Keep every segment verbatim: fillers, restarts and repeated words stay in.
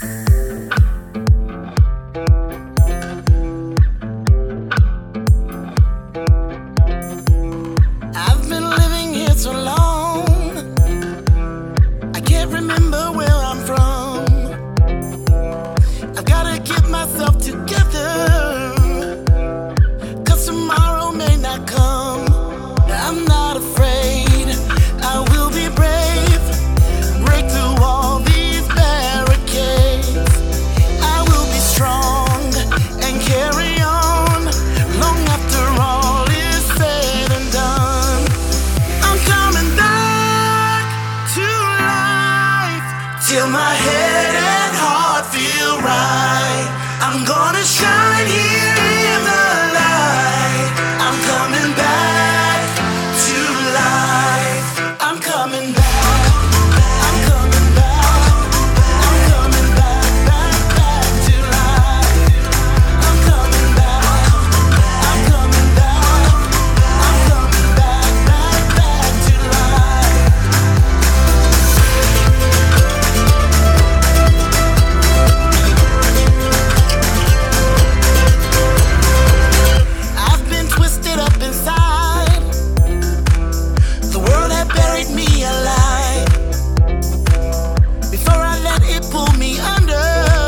I've been living here so long, I can't remember where I'm from. I've gotta get myself together, 'cause tomorrow may not come. I'm not afraid, I will be brave, break through all these barricades. I will be strong and carry on, long after all is said and done. I'm coming back to life, till my head and heart feel right. I'm gonna shine here in the light. I'm coming back to life. I'm coming back. I'm coming back. I'm coming back, back, back to life. I'm coming back. I'm coming back. I'm coming back, back, back to life. I've been twisted up inside. The world had buried me alive. Before I let it pull me under,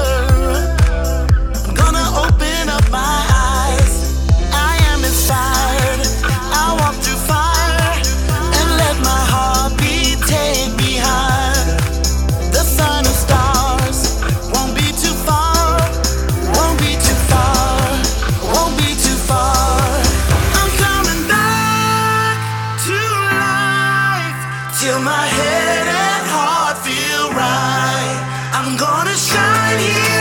I'm gonna open up my eyes. I am inspired. I walk through fire and let my heartbeat take me high. The sun and stars won't be too far, won't be too far, won't be too far. I'm coming back to life, till my head and heart feel right. I'm gonna shine here